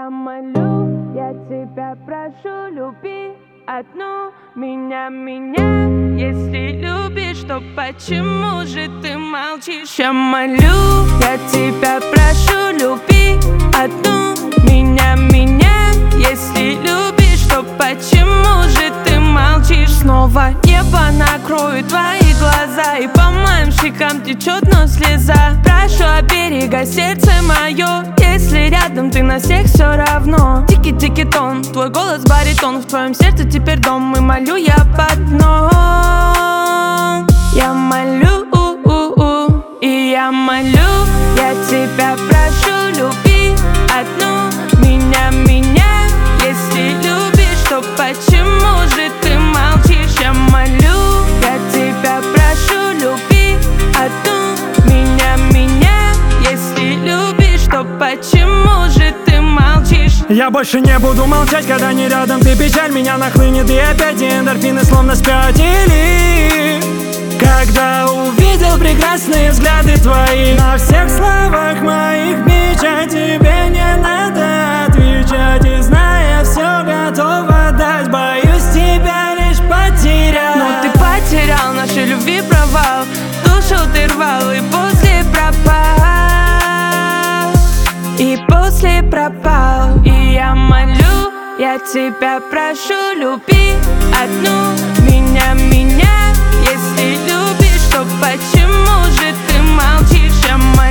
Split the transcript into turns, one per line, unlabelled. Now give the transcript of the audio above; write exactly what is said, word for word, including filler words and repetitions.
Я молю, я тебя прошу, люби одну меня, меня. Если любишь, то почему же ты молчишь? Я молю, я тебя прошу, люби одну меня, меня. Если любишь, то почему же ты молчишь? Снова небо накроет твои глаза, и по моим щекам течет, но слеза. Прошу, оберегай сердце мое, если рядом ты, на всех все равно. Тики-тики тон, твой голос баритон, в твоем сердце теперь дом, и молю я под дном. Я молю, и я молю, я тебя прошу, люби одну меня, меня. Если любишь, то почему же ты молчишь? Я молю, я тебя прошу, люби одну меня, меня. Если любишь, то почему же ты молчишь?
Я больше не буду молчать, когда не рядом ты. Печаль меня нахлынет, и опять эндорфины словно спятили. Когда увидел прекрасные взгляды твои, на всех словах моих печать, тебе не надо отвечать. И зная все, готова дать, боюсь тебя лишь потерять.
Но ты потерял нашей любви провал, душу ты рвал и после пропал, и после пропал. И я молю, я тебя прошу, люби одну меня, меня. Если любишь, то почему же ты молчишь? Я молю.